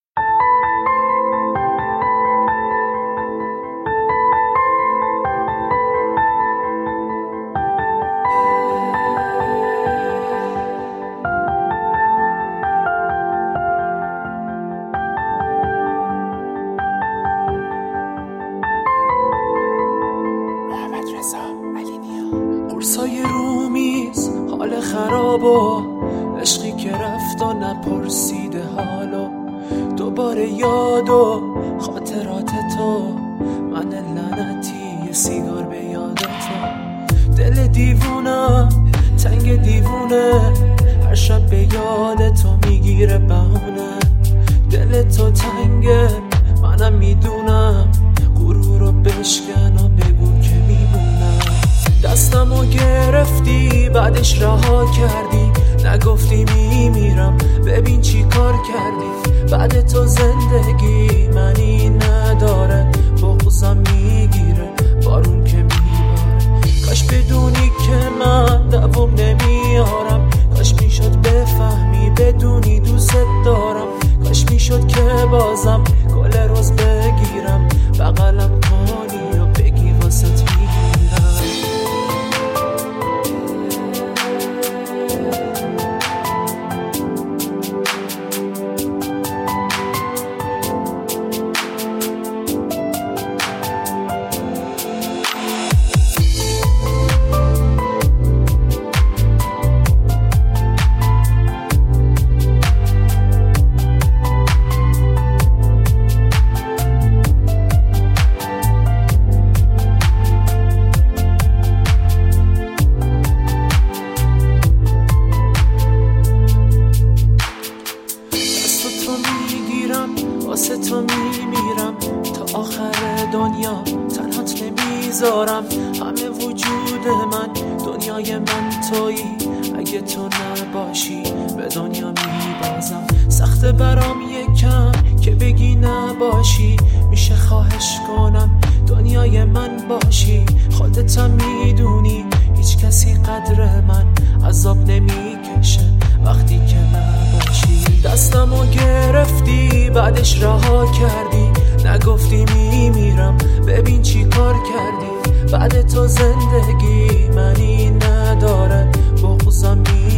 قرصای رومیز حال خراب و عشقی که رفت و نپرسیده حالو دوباره یاد و خاطرات تو، من لعنتی یه سیگار به یاد تو، دل دیوونم تنگ دیوونه، هر شب به یاد تو میگیره بهونه، دل تو تنگه منم میدونم، غرورو بشکن و بگو که میمونم. دستمو گرفتی بعدش رها کردی، نگفتی میمیرم ببین چی کار کردی، بعد تو زندگی منی نداره، بغضم میگیره بارون که میباره، کاش بدونی که من دوام نمیارم، کاش میشد بفهمی بدونی دوست دارم، کاش میشد که بازم گل روز بگیرم بغلم کنی و بگی واسه میگیرم. واسه تو میمیرم تا آخر دنیا، تنهات نمیذارم، همه وجود من دنیای من تویی، اگه تو نباشی به دنیا میبازم، سخته برام یکم که بگی نباشی، میشه خواهش کنم دنیای من باشی، خودتم میدونی هیچ کسی قدر من عذاب نمیکشه وقتی که نباشی. دستمو گرفتی بعدش رها کردی، نگفتی میمیرم ببین چی کار کردی، بعد تو زندگی منی نداره، بغضم